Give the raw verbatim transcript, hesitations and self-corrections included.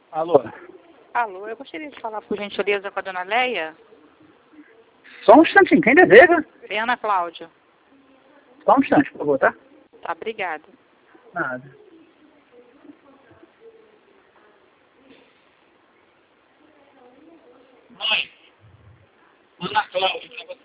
Alô? Alô, eu gostaria de falar, por gentileza, com a dona Leia. Só um instantinho, quem deseja? É Ana Cláudia. Só um instante, por favor, tá? Tá, obrigada. Nada. Mãe, Ana Cláudia, pra você.